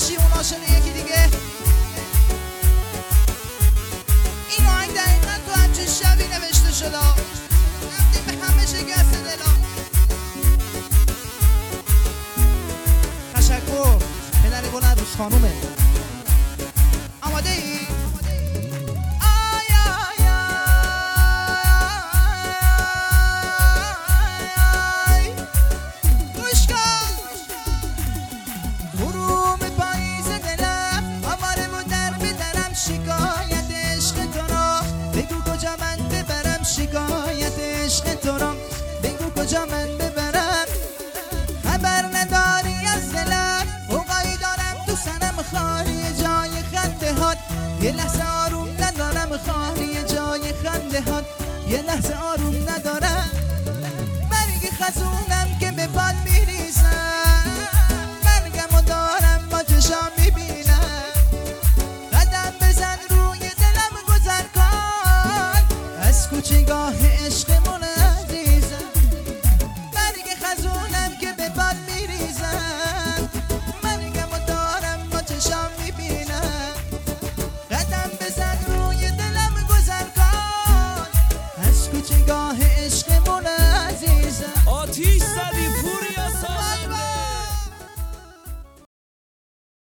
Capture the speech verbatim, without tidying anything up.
باشی اون عاشق یکی دیگه. این آهنگ دقیقا تو همچین شبی نوشته شده، رفتیم به همه شکست دلا. تشکر پدر گل عروس خانومه. آماده ای؟ شکایت عشق تو را بگو کجا من ببرم، خبر نداری از دلم، اوقایی دارم تو سنم خالی جای خنده هات، یه لحظه آروم ندارم خالی جای خنده هات، یه لحظه آروم ندارم. مرگ خزونم که به پاد میریزم، مرگمو دارم با چشام میبینم، قدم بزن روی دلم گذر کن از کوچگاه عشق